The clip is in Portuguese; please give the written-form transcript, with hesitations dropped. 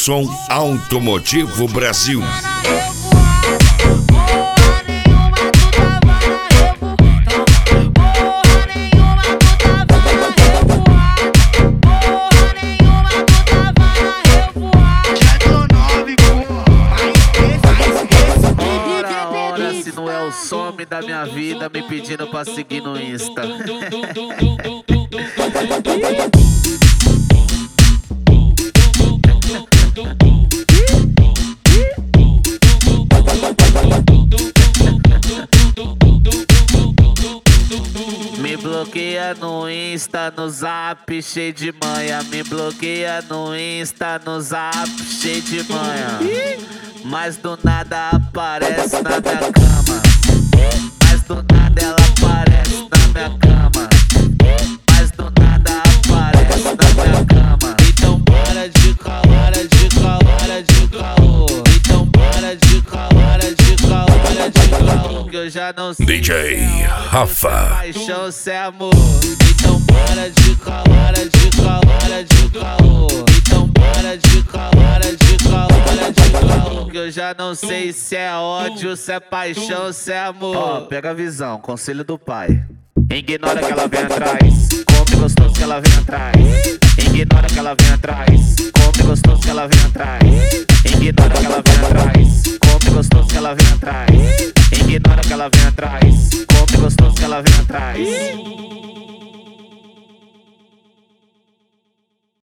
Edson Automotivo Brasil. Se não é o some da minha vida me pedindo pra seguir no Insta. Me bloqueia no Insta, no Zap, cheio de manha. Me bloqueia no Insta, no Zap, cheio de manha. Mas do nada aparece na minha cama. Mas do nada ela aparece na minha cama. Mas do nada aparece na minha cama. Então para de caô, para de caô, para de caô. Então para de caô, para de caô, para de caô. Que eu já não sei DJ Rafa. paixão, se é amor. Então para de caô, para de caô, para de caô. Então para de caô, para de caô, para de caô. Que eu já não sei se é ódio, se é paixão, se é amor. Ó, pega a visão, conselho do pai. Ignora que ela vem atrás, come gostoso que ela vem atrás. Ignora que ela vem atrás, come gostoso que ela vem atrás. Ignora que ela vem atrás, come gostoso que ela vem atrás. Ignora que ela vem atrás, come gostoso que ela vem atrás.